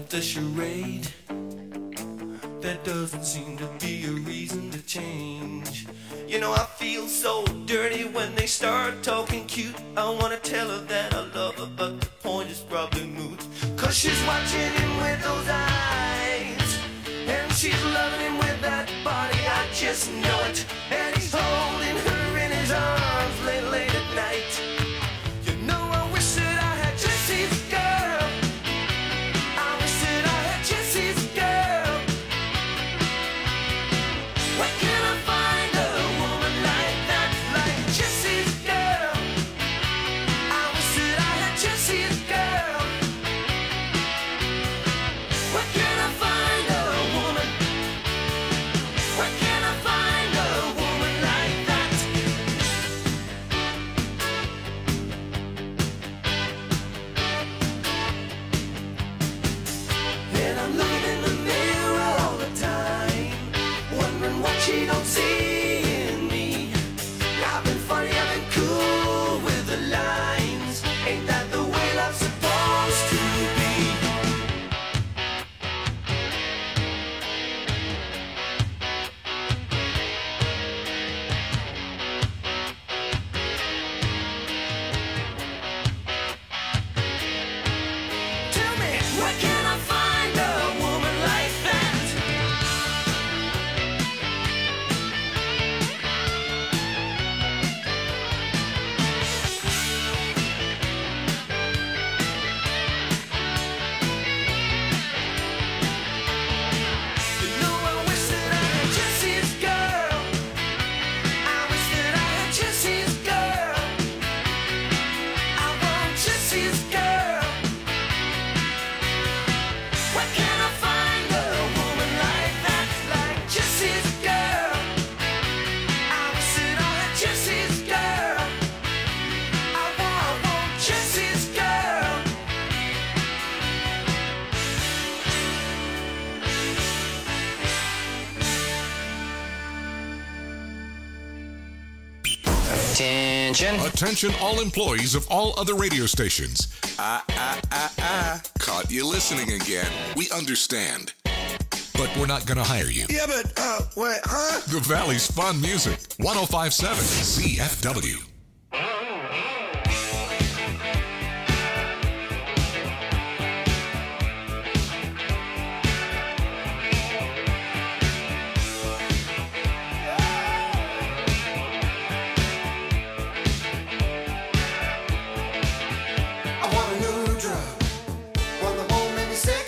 the charade. There doesn't seem to be a reason to change. You know I feel so dirty when they start talking cute. I wanna tell her that I love her, but the point is probably moot. Cause she's watching him with those eyes, and she's loving him with that body, I just know it. And he's holding her in his arms late at night. You know I wish that I had Jesse's girl. I wish that I had Jesse's girl. Where can I find a woman like that, like Jesse's girl? I wish that I had Jesse's girl. Where can I find a woman? Where can I find a woman like that? And I'm looking in the mirror all the time, wondering what she don't see in me. I've been funny, I've been cool with the lines. Ain't that the way love's supposed to be? Tell me, where can I find a woman like that? You know I wish that I had Jesse's girl. I wish that I had Jesse's girl. I want Jesse's girl. Where can I find a woman like that, like Jesse's girl? I wish that I had Jesse's girl. I want Jesse's girl. Attention. Attention all employees of all other radio stations. Caught you listening again. We understand. But we're not going to hire you. Yeah, but, wait, huh? The Valley's fun music. 1057 CFW. I want a new drug. One that won't make me sick.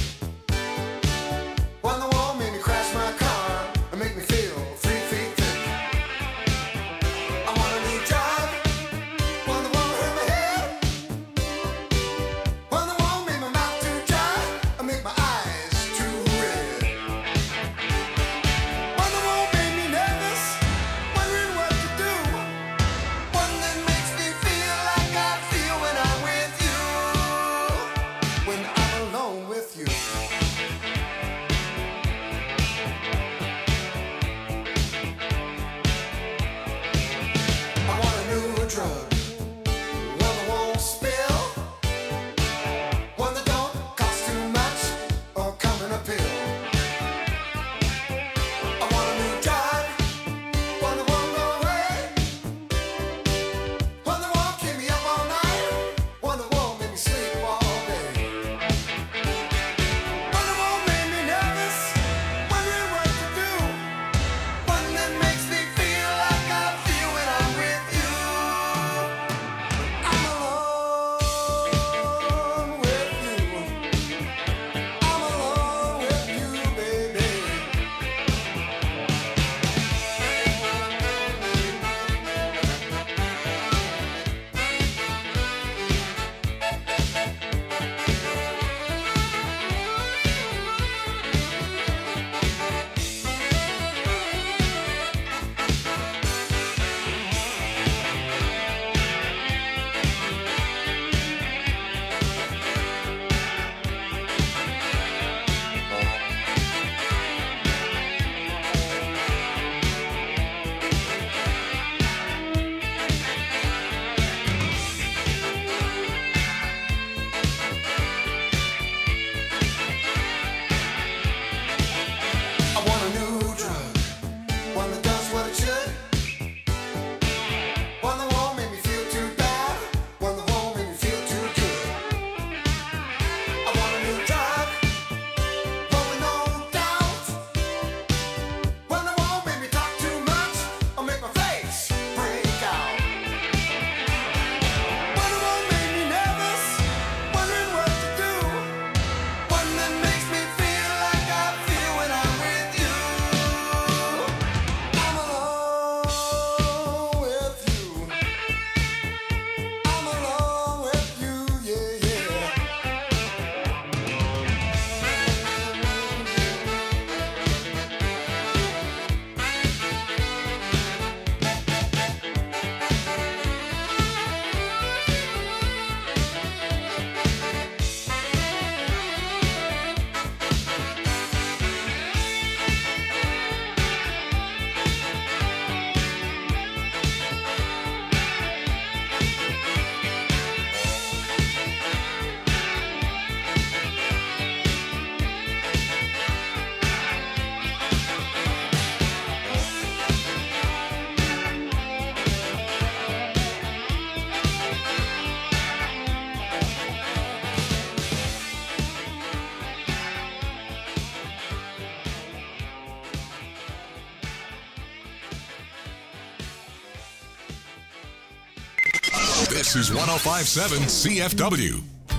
One that won't make me crash my car and make me feel 3 feet thick. I want a new drug. This is 105.7 CFW.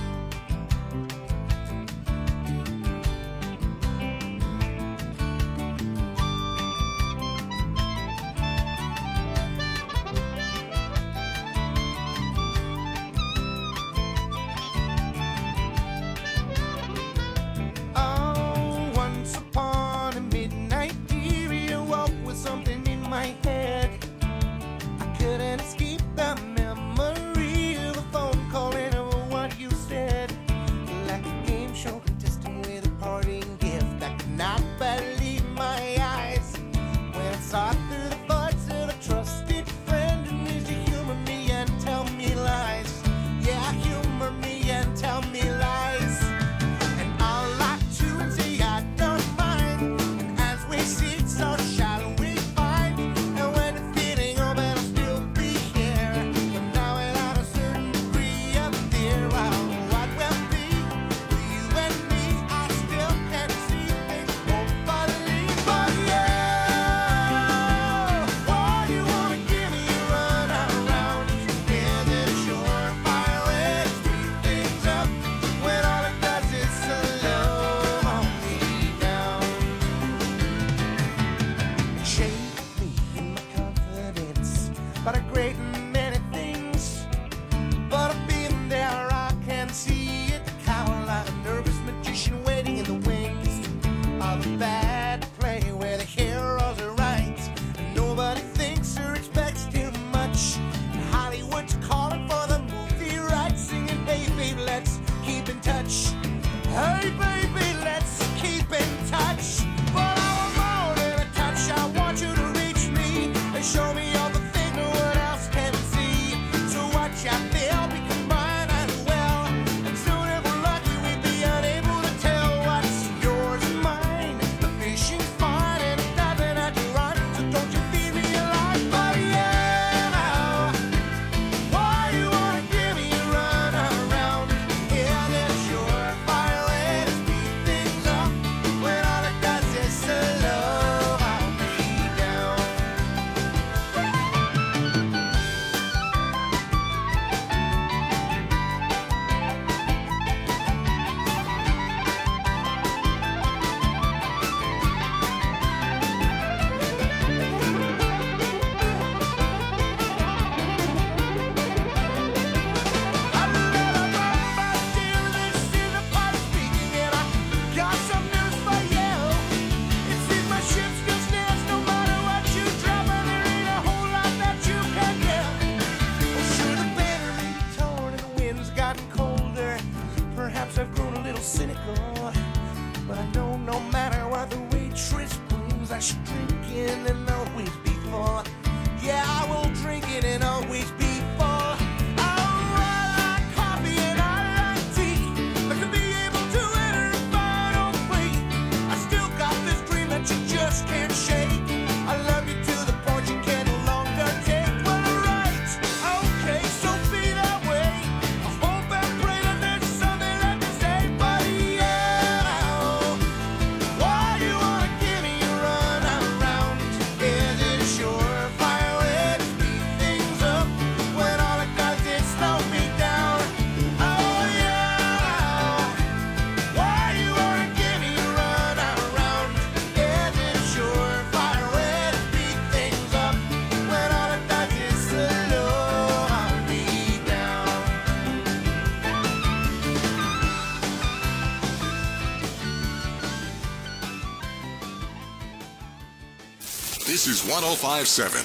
This is 105.7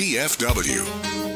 CFW.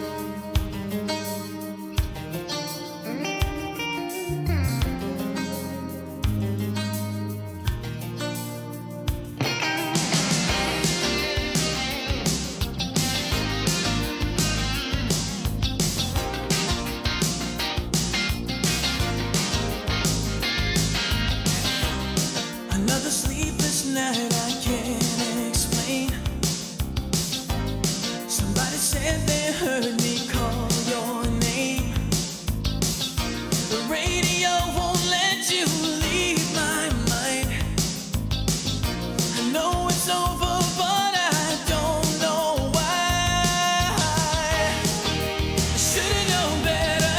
Should've known better.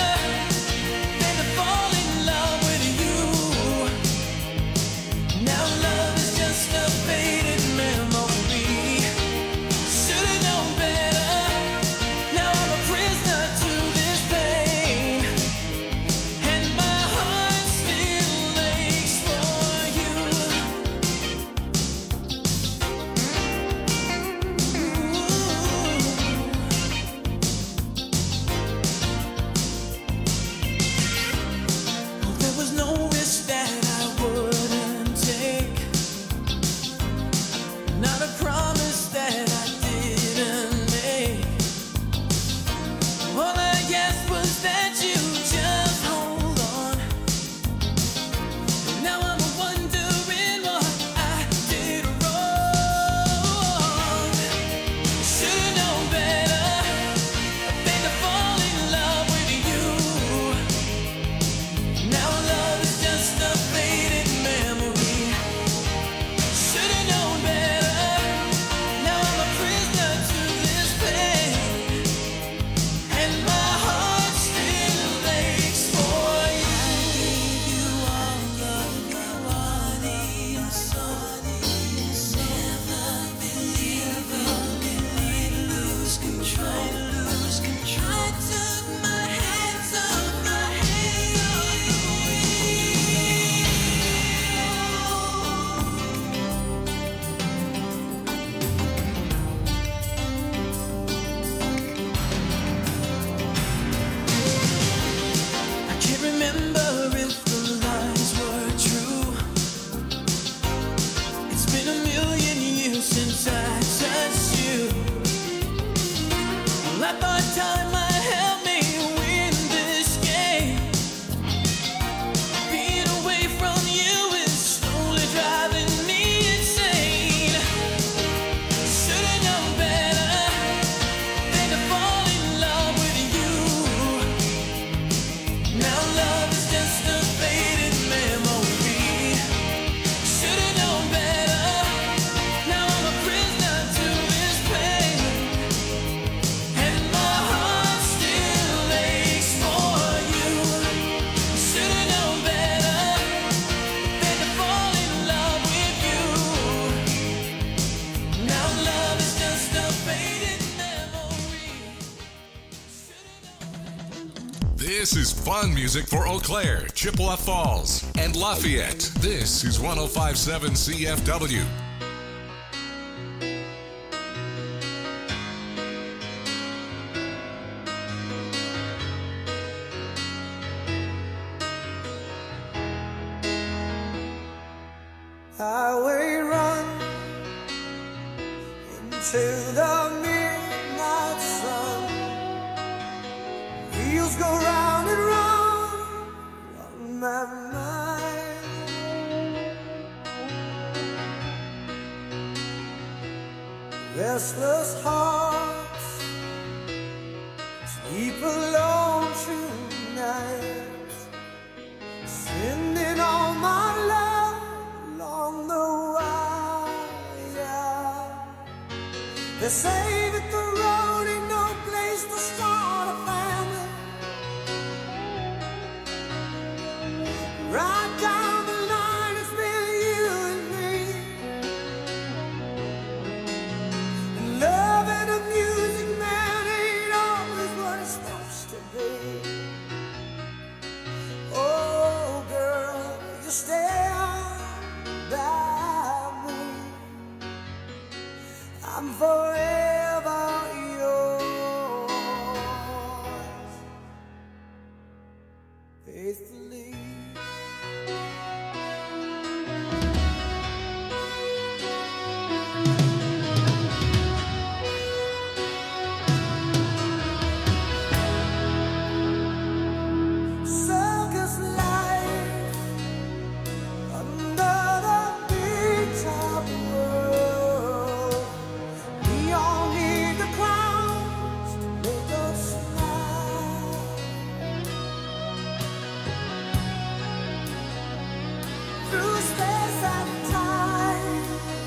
This is fun music for Eau Claire, Chippewa Falls, and Lafayette. This is 105.7 CFW. Highway run into the midnight sun. Wheels go round and round on my mind. Restless hearts sleep alone tonight, sending all my love along the wire. They say that the road ain't no place to start a family. Right down the line, it's been you and me. And love and a music man ain't always what it's supposed to be. Oh, girl, you stand by me. I'm forever yours, faithfully. Circus life under the big top world. We all need the clowns to make us smile. Through space and time,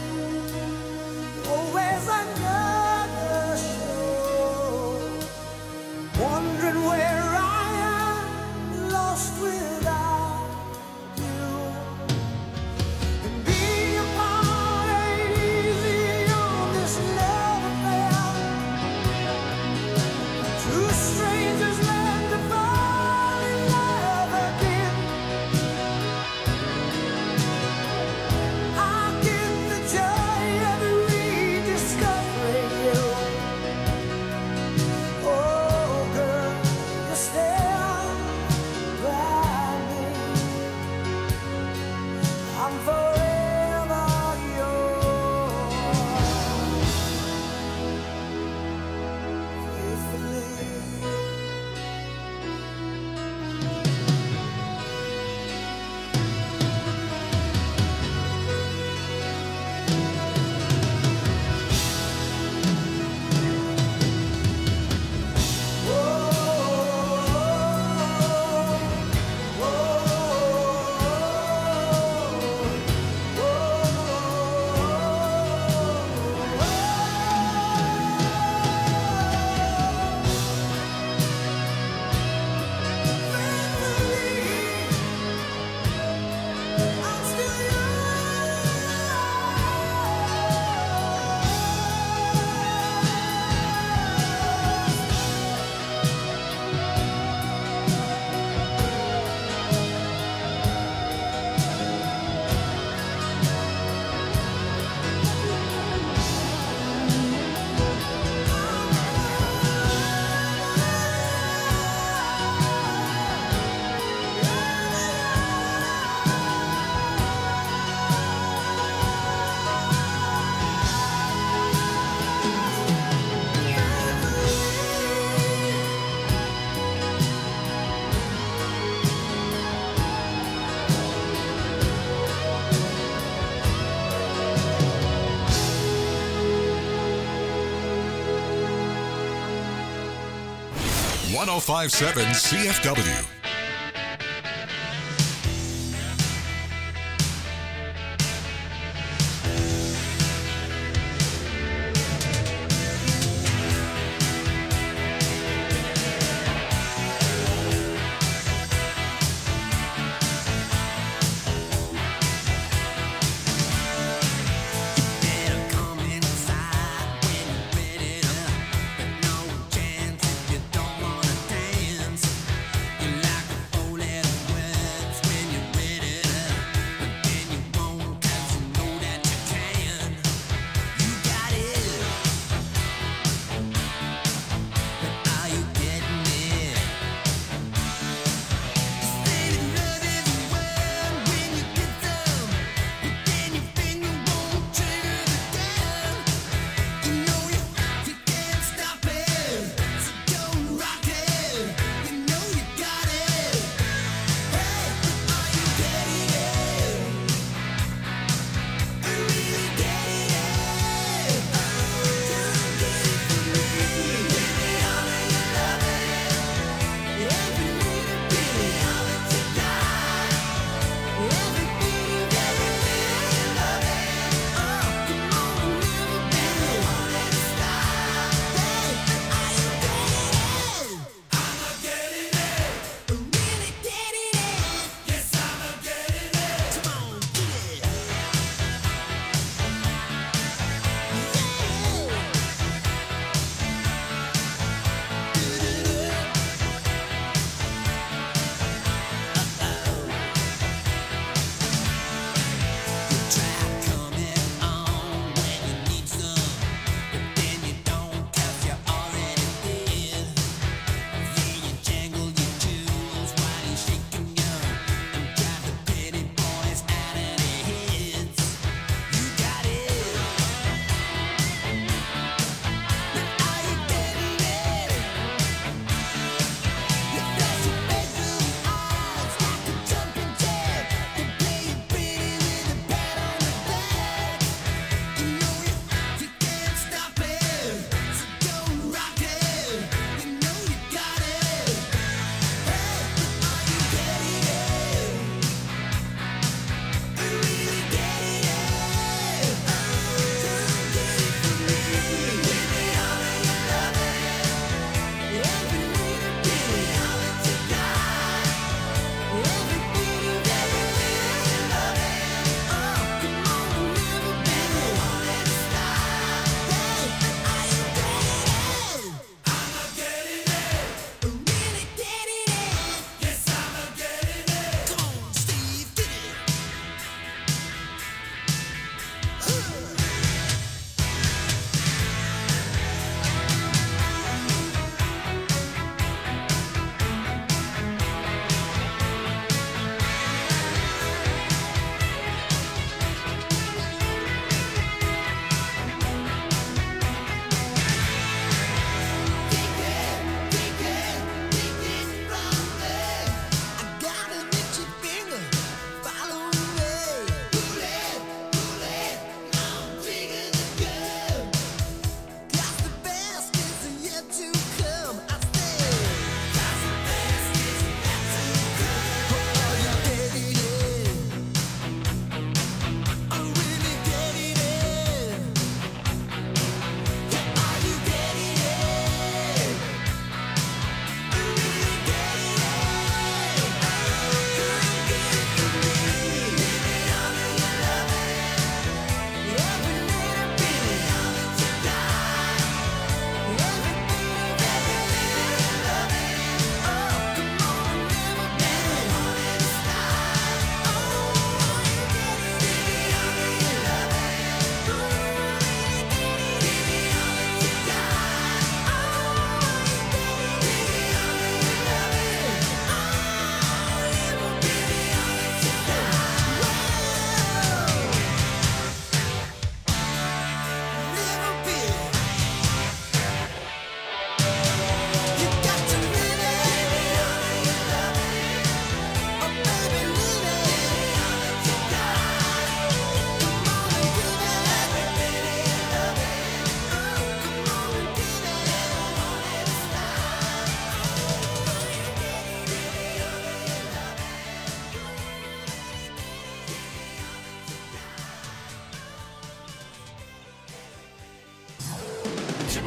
always another show. Wondering where I am, lost without you. And being apart ain't easy on this love affair. Two strangers learn to fall in love again. I get the joy of rediscovering you. Oh, girl, you stand by me. I'm forever yours, faithfully. 105.7 CFW. You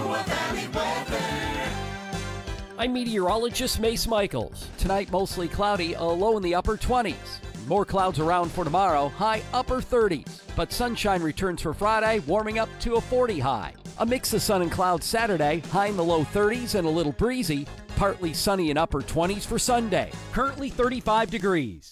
Chippewa Valley weather. I'm meteorologist Mace Michaels. Tonight, mostly cloudy, a low in the upper 20s. More clouds around for tomorrow, high upper 30s. But sunshine returns for Friday, warming up to a 40 high. A mix of sun and clouds Saturday, high in the low 30s and a little breezy. Partly sunny in upper 20s for Sunday. Currently 35 degrees.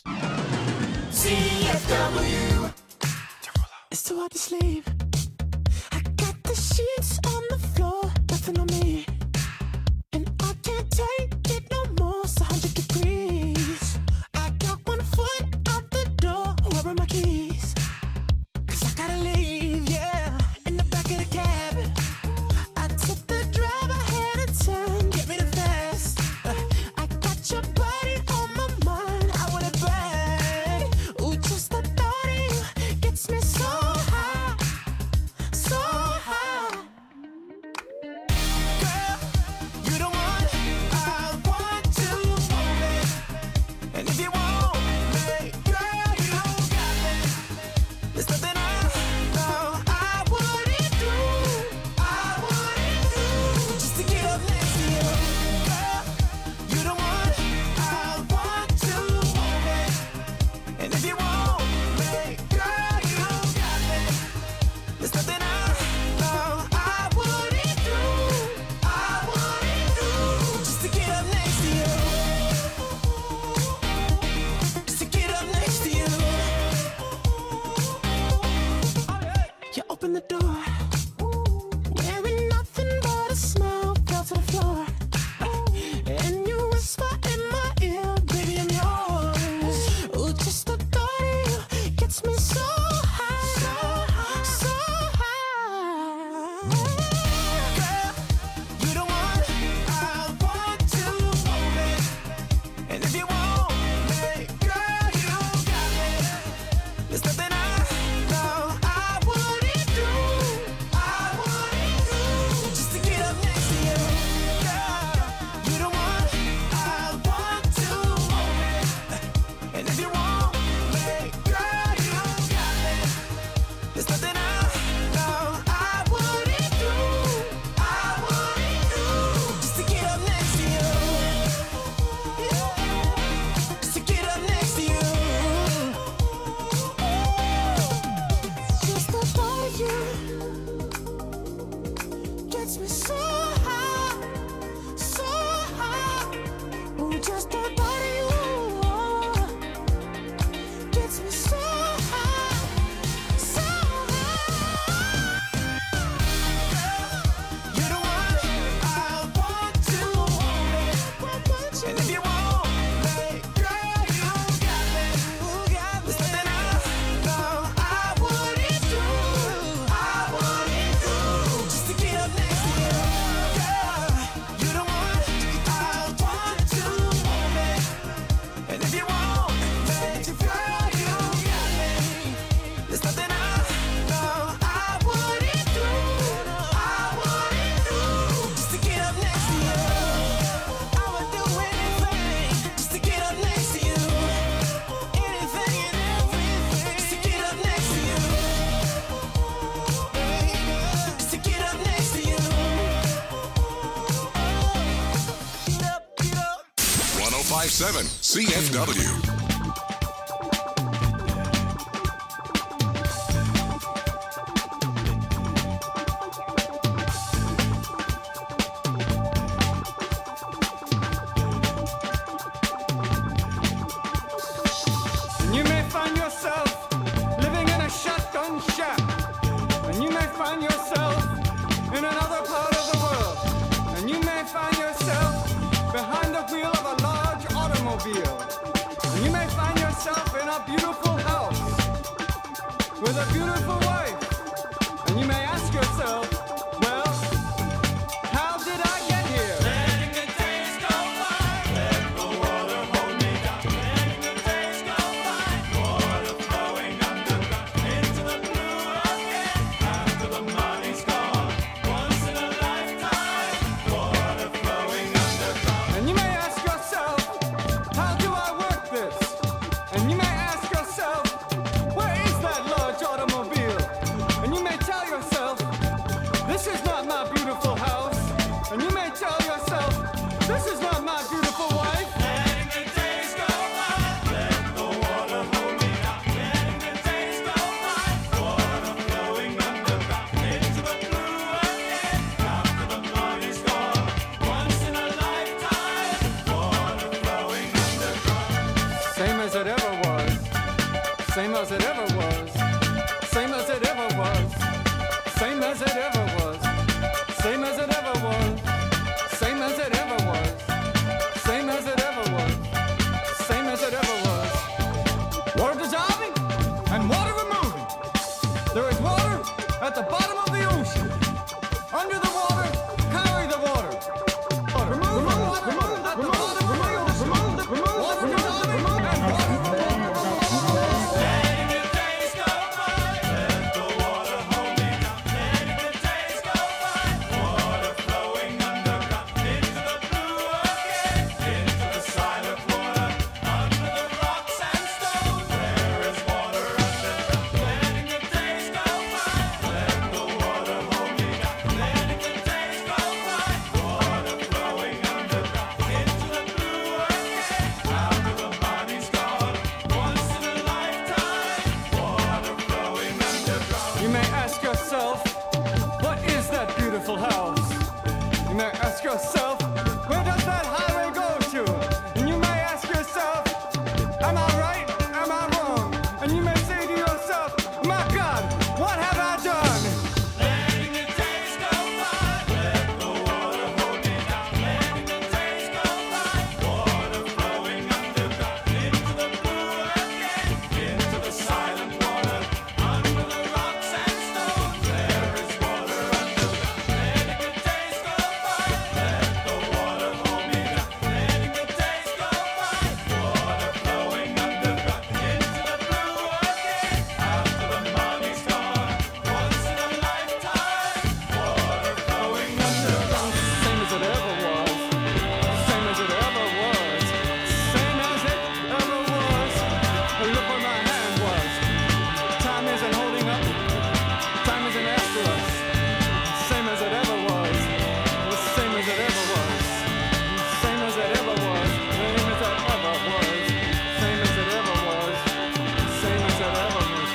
CFW. It's too hard to sleep. I got the sheets on the floor, nothing on me. And I can't take it no more, it's 100 degrees. I got 1 foot out the door, where are my keys? 'Cause I gotta leave, yeah, in the back of the cab. I took the drive ahead of time, get me the fast. I got your body on my mind, I want it bad. Ooh, just the thought of you gets me so high, so high. Girl, you the one I want to hold it. And if you want me, girl, you got me. There's nothing I know I wouldn't do, just to get up next to you. Girl, you the one I want to hold it. And if you want me, girl, you got me. There's nothing I know I wouldn't do, just to get up next to you. Just to get up next to you. You open the door, wearing nothing but a smile, fell to the floor. And you whisper in my ear, baby, I'm yours. Ooh, just the thought of you gets me so high, so high. Girl, you the one I want to hold it. And if you want me, girl, you got me. There's nothing I know I wouldn't do, just to get up next to you. Girl, you the one I want to hold it. And if you want me, girl, you got me. There's nothing I know I wouldn't do, just to get up next to you. Just to get up next to you. Just the thought of you gets me so high, so high. Ooh, just the thought of you gets me so high, so high. You're the one I want to hold it. And if you want me, girl, you got me. There's nothing I know I wouldn't do, just to get up next to you. Girl, you're the one I want to hold it. And if you want me, girl, you got me. There's nothing I know I wouldn't do, just to get up next to you. I would do anything just to get up next to you. Anything and everything just to get up next to you. Just to get up next to you. Get up, get up. 1057 CFW. And you may find yourself living in a shotgun shack. And you may find yourself in another part of the world. And you may find yourself behind the wheel of a large automobile. And you may find yourself in a beautiful house with a beautiful wife. And you may ask yourself, well, how did I get here? Letting the days go by, let the water hold me down. Letting the days go by, water flowing underground into the blue again. After the money's gone, once in a lifetime, water flowing underground. And you may ask yourself, how do I work this? And you may ask yourself, where is that large automobile? And you may tell yourself, There is water at the bottom of the ocean. Under the water, carry the water. Remove the water at the bottom of the ocean. Water to bottom and water from Letting the days go by, let the water hold me down. Letting the days go by, water flowing underground into the blue again, into the silent water, under the rocks and stones. There is water underground. Letting the days go by, let the water hold me down. Letting the days go by, water flowing underground into the blue again, after the body's gone. Once in a lifetime, water flowing underground. You may ask yourself, what is that beautiful house? You may ask yourself, where does that highway go to? And you may ask yourself, am I right? Am I wrong? And you may say to yourself, my God, what have I done? Letting the days go by, let the water hold me down. Letting the days go by, water flowing underground into the blue again, into the silent water, under the rocks and stones. There is water underground. Letting the days go by, let the water hold me down. Letting the days go by, water flowing underground into the blue again, after the money's gone. Once in a lifetime, water flowing underground. Same as it ever was. Same as it ever was. Same as it ever was. And look where my hand was. Time isn't holding up. Time isn't after us. Same as it ever was. Same as it ever was. Same as it ever was. Same as it ever was. Same as it ever was. Same as it ever was.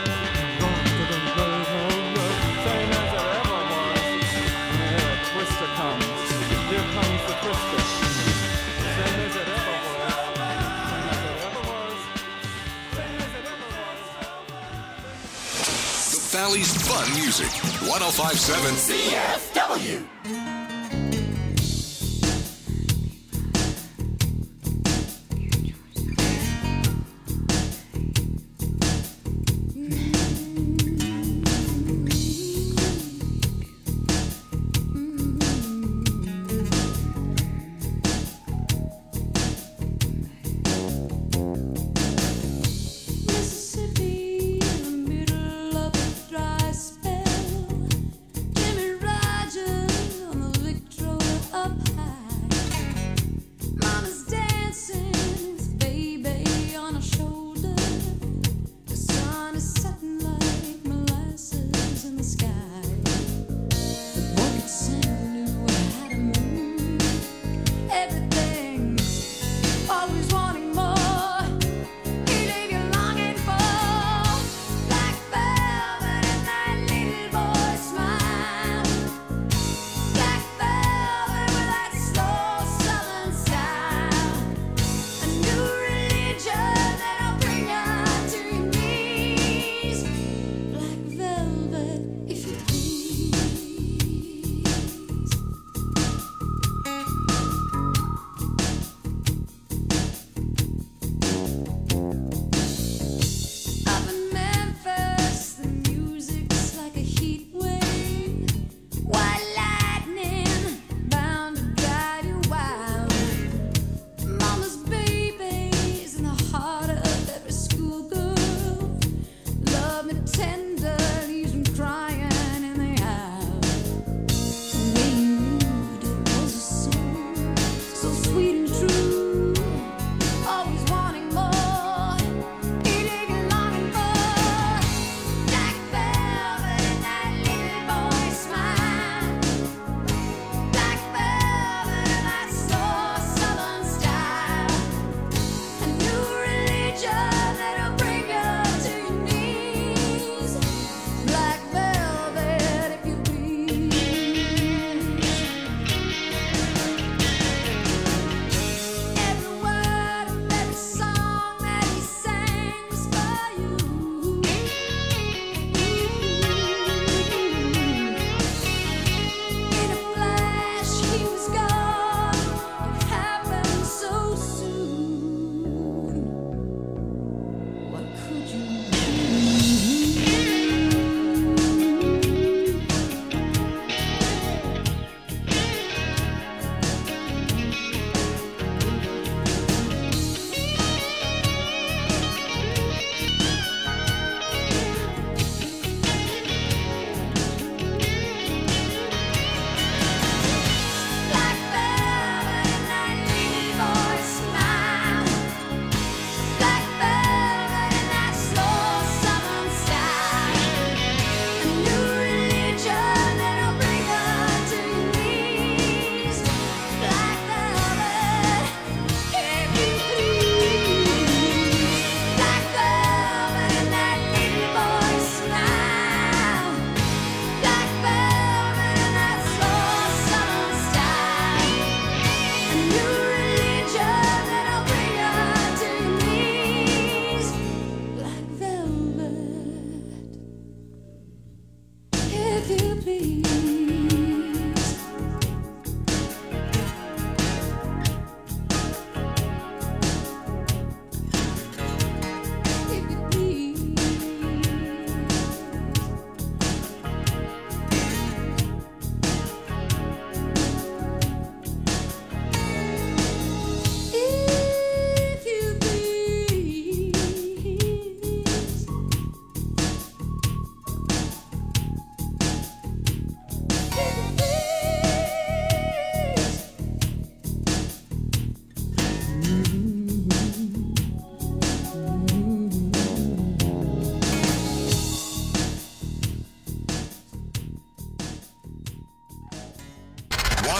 Same as it ever was. Here a twister comes. Here comes the twister. Same as it ever was. Same as it ever was. Same as it ever was. The Valley's fun music. 1057 CFW. Mississippi, in the middle of a dry spell. Jimmy Rogers on the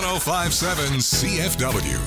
1057 CFW.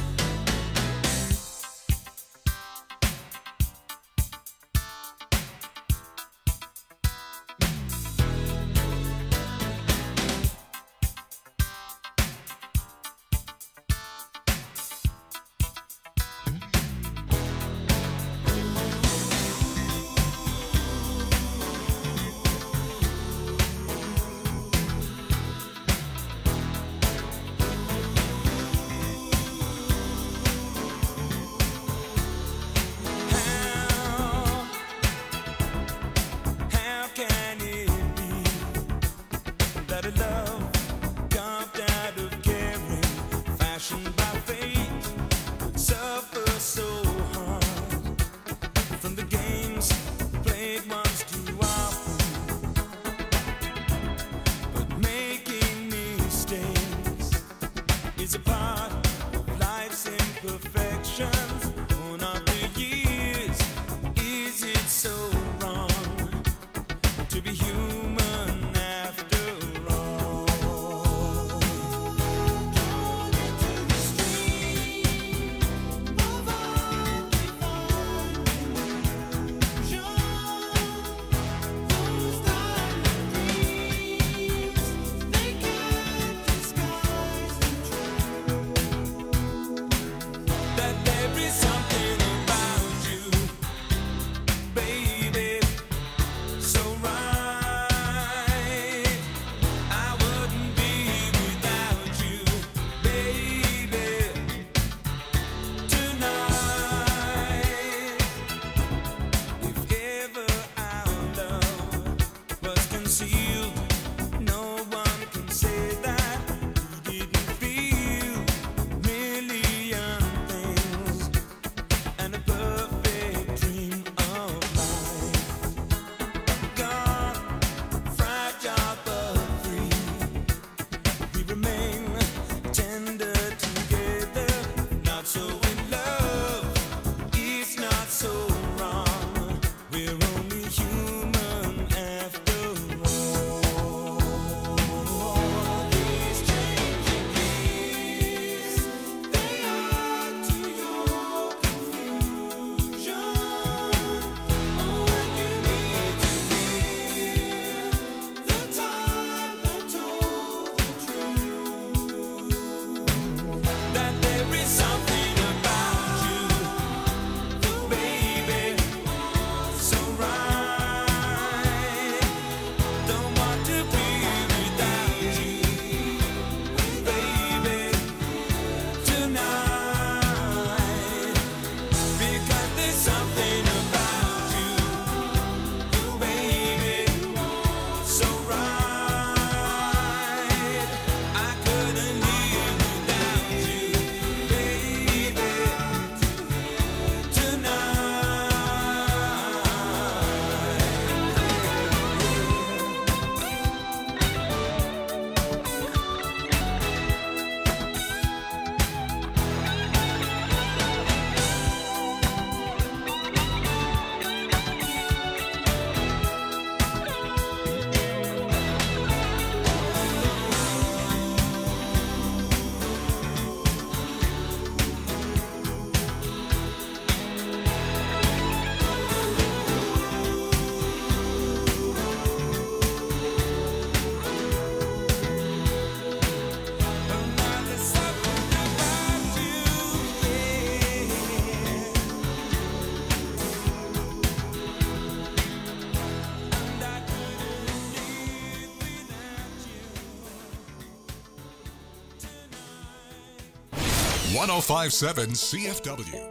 .1057 CFW.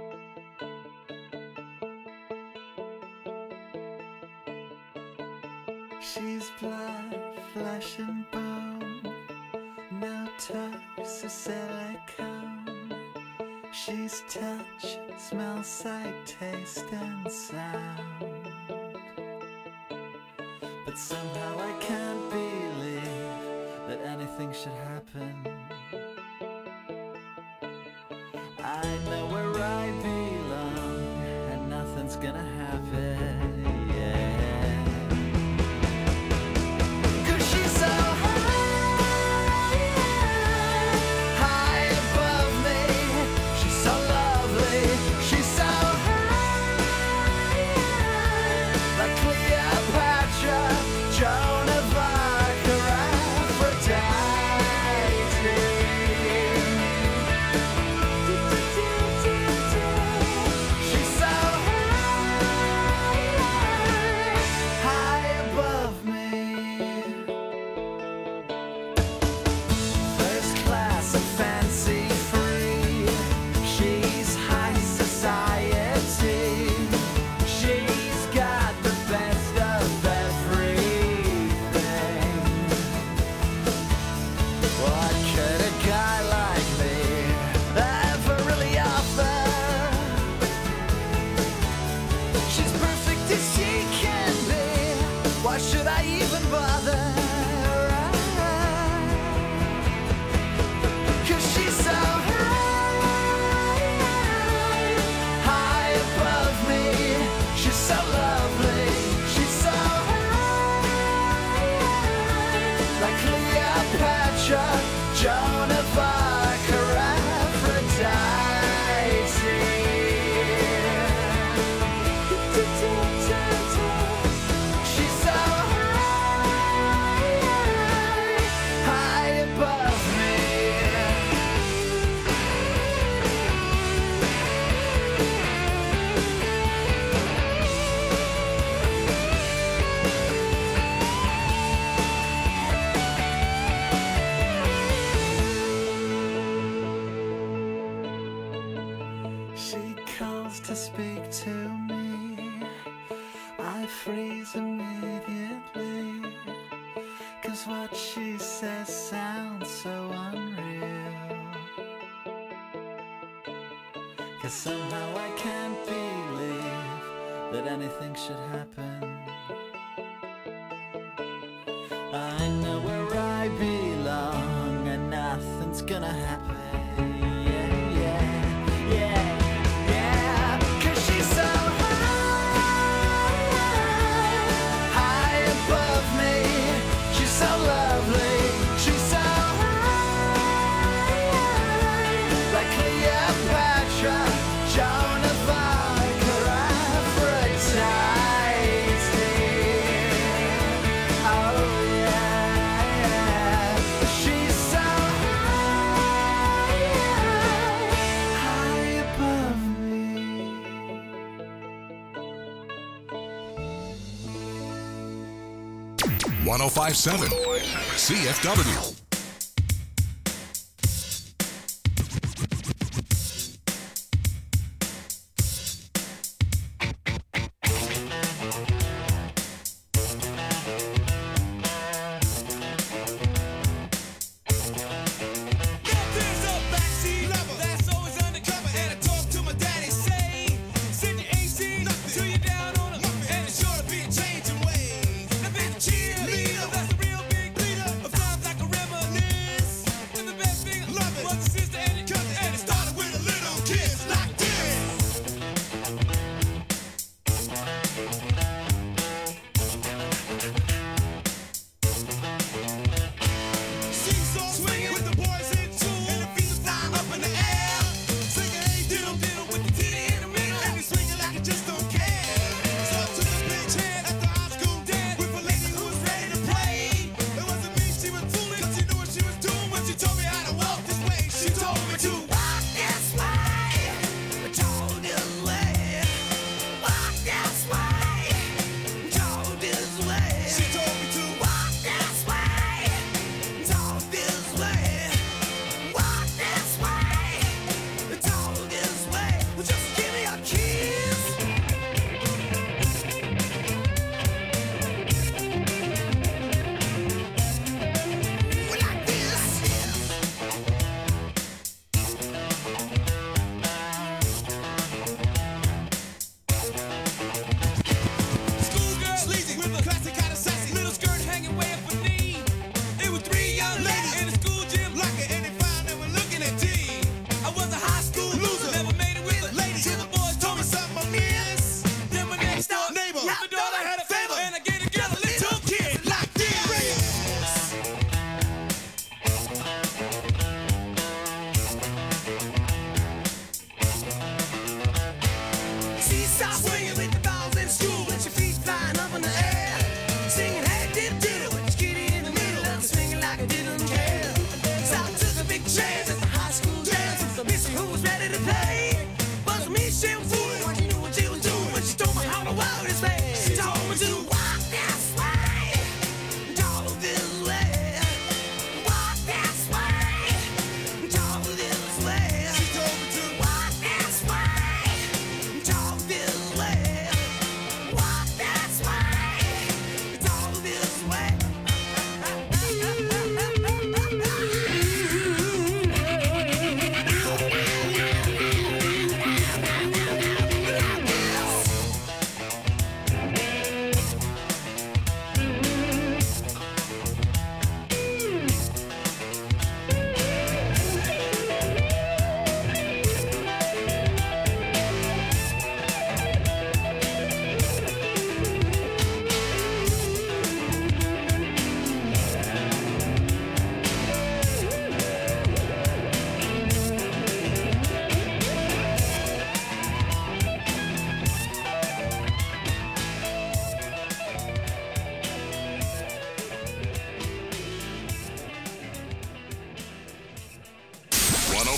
She's blood, flesh and bone, no touch or silicone. She's touch, smell, sight, taste and sound. But somehow I can't believe that anything should happen. I know where I belong, and nothing's gonna happen, yeah. 'Cause she's so high, Joan of Arc or Aphrodite. She's so high above me. She calls to speak to me. I freeze immediately, 'cause what she says sounds so unreal. 'Cause somehow I can't believe that anything should happen. I know where I belong and nothing's gonna happen. .1057 CFW. Cheerleader, that's a real big leader of times like a river.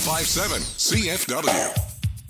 1057 CFW.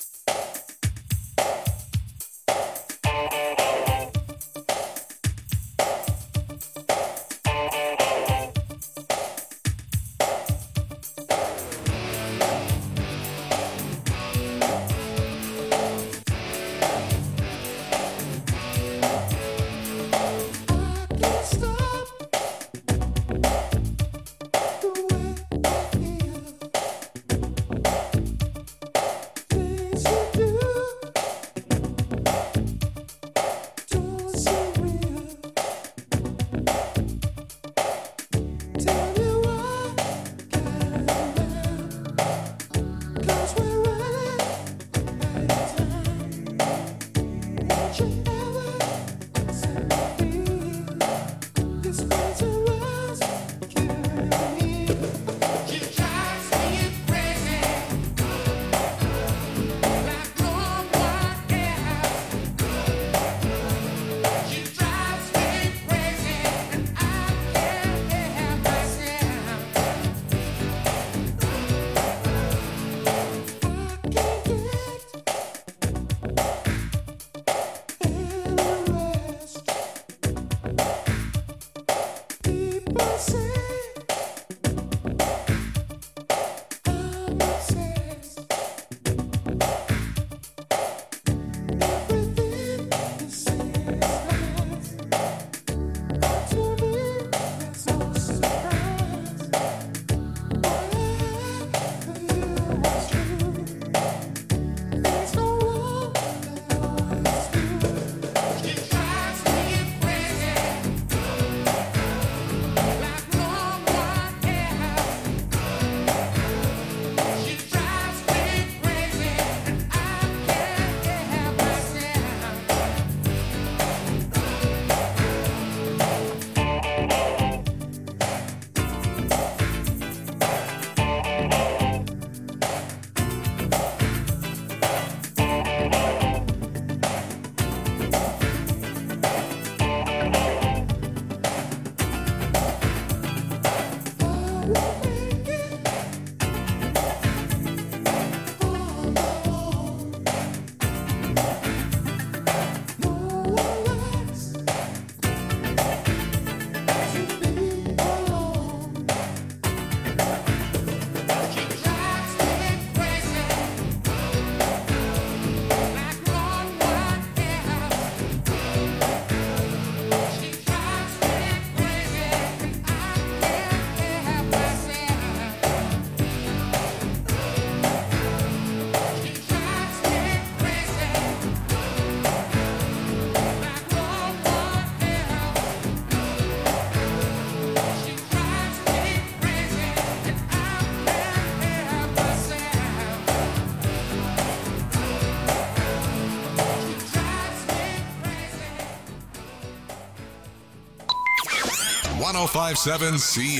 .1057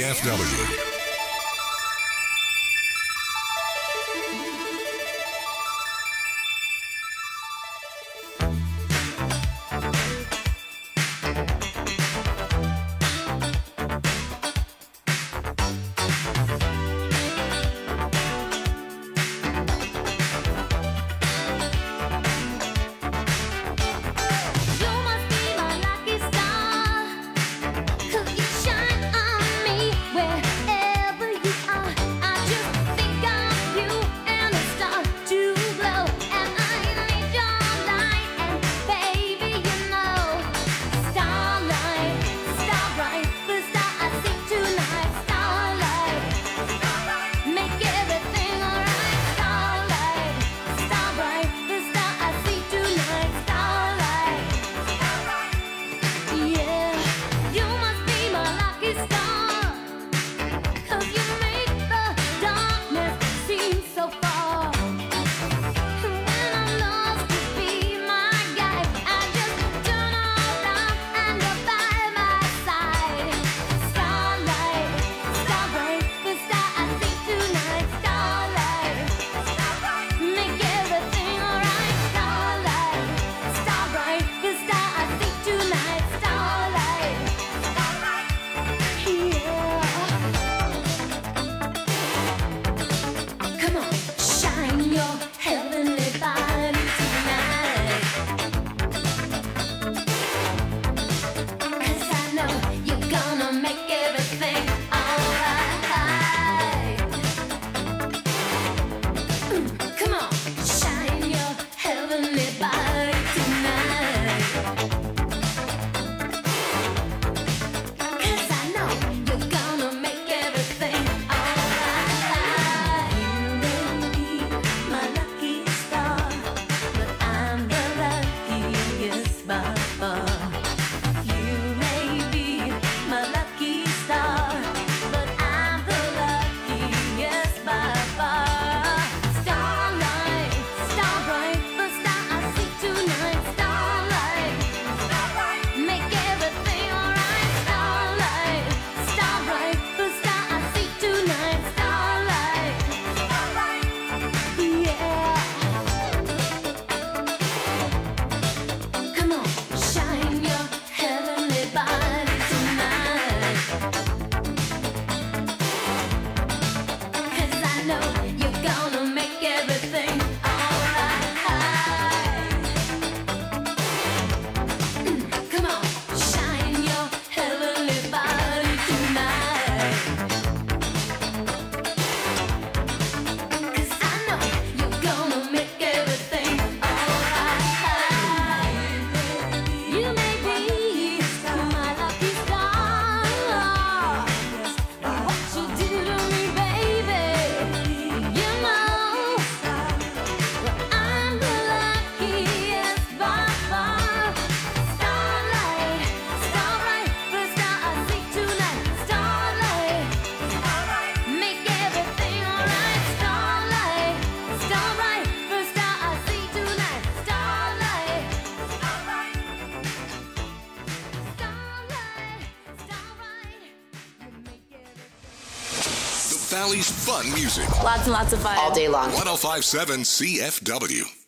CFW. Wherever Valley's fun music. Lots and lots of fun. All day long. 1057 CFW.